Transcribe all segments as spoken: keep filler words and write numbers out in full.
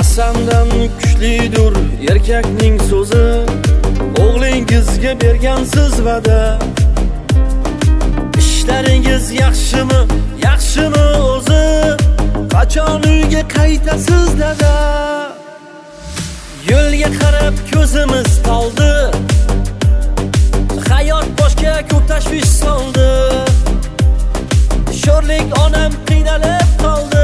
Qasamdan kuchlidir erkakning so'zi, o'g'lingizga bergansiz va'da. Ishlaringiz yaxshimi, yaxshimi o'zi? Qachon uyga qaytasiz dada? Yo'lga qarab ko'zimiz toldi, hayot boshga ko'p tashvish soldi. Sho'rlik onam qiynalib qoldi,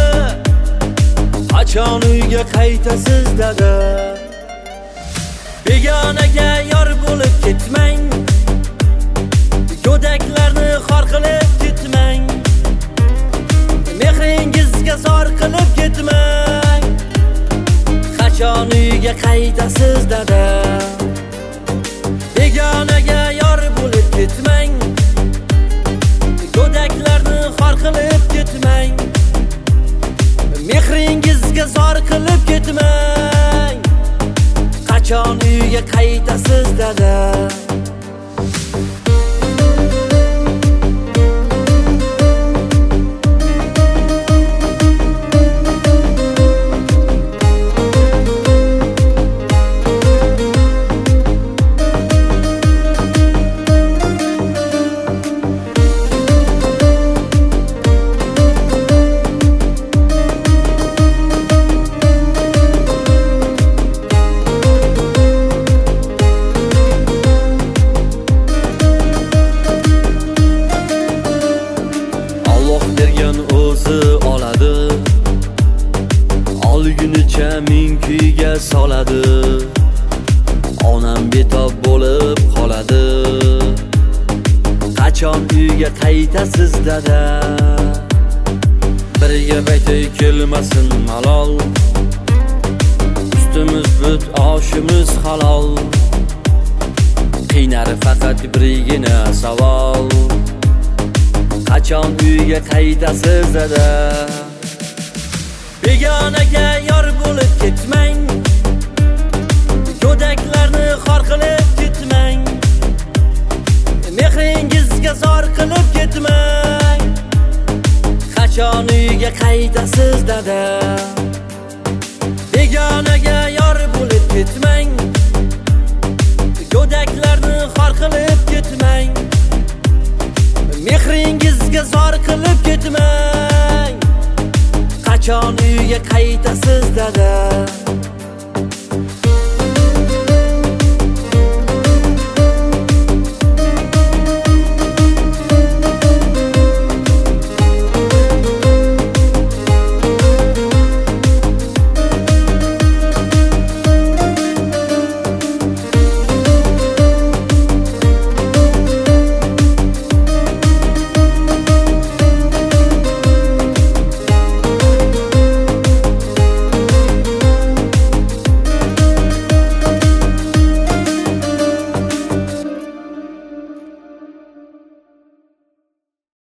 qachon uyga qaytasiz dada? Begonaga yor bo'lib ketmang, go'daklarni xor qilib ketmang, mehringizga zor qilib ketmang. Qachon uyga qaytasiz dada? Begonaga yor bo'lib ketmang, go'daklarni xor qilib ketmang, mehringizga zor qilib ketmang. Qachon uyga qaytasiz dada? Olgunicha ming kuyga soladi, onam betob bo'lib qoladi. Qachon uyga qaytasiz dada? Birga baytay kelmasin malol, ustimiz but, oshimiz halol. Qiynari faqat birgina savol, qachon uyga qaytasiz dada? Begonaga yor bo'lib ketmang, go'daklarni xor qilib ketmang, mehringizga zor qilib ketmang. Qachon uyga qaytasiz dada? Begonaga yor bo'lib ketmang, go'daklarni xor qilib ketmang, mehringizga zor qilib ketmang. Qachon uyga qaytasiz dada?